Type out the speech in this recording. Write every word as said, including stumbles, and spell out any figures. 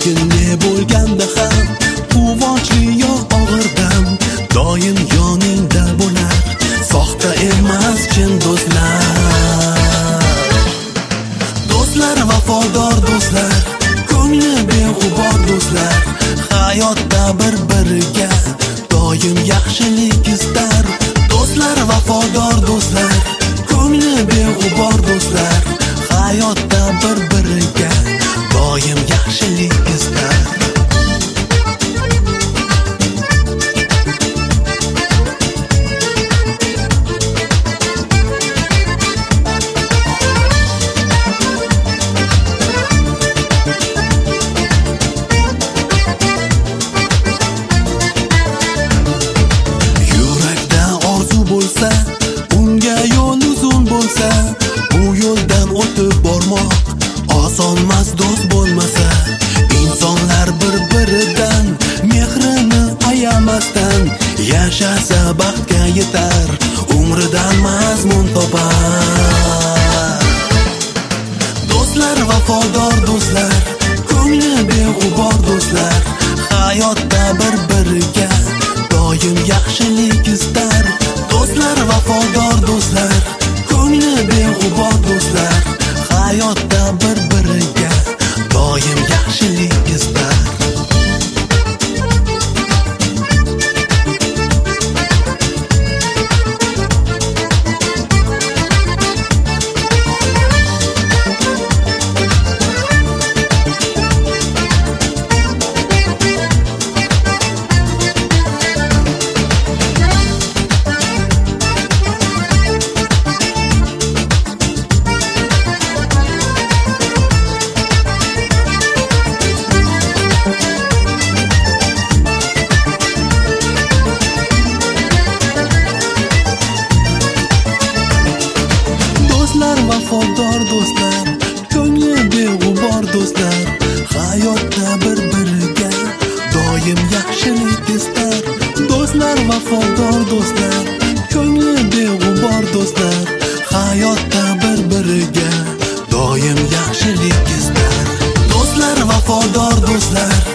lekin ne bo'lganda ham quvonchli yo og'ir dam doim yoningda bo'lar, soxta emas chin do'stlar. Do'stlar vafodor do'stlar, ko'ngli beg'ubor do'stlar, hayotda bir-biriga doim yaxshilik istar. Do'stlar vafodor do'stlar, ko'ngli beg'ubor do'stlar, hayotda bir-biriga doim yaxshilik istar. Bo'lsa, unga yo'l uzun bo'lsa, bu yo'ldan o'tib bormoq osonmas do'st bo'lmasa. Insonlar bir-biridan mehrini ayamasdan yashasa baxtga yetar, umridan mazmun topar. Do'stlar vafodor do'stlar, ko'ngli beg'ubor do'stlar, hayotda bir-biriga doim yaxshilik istar. Do'stlar vafodor do'stlar, ko'ngli beg'ubor do'stlar, hayotda bir-biriga doim yaxshilik istar. Vafodor do'stlar, ko'ngli beg'ubor do'stlar, hayotda bir-biriga doim yaxshilik istar. Do'stlar vafodor do'stlar, ko'ngli beg'ubor do'stlar, hayotda bir-biriga doim yaxshilik istar. Do'stlar vafodor do'stlar,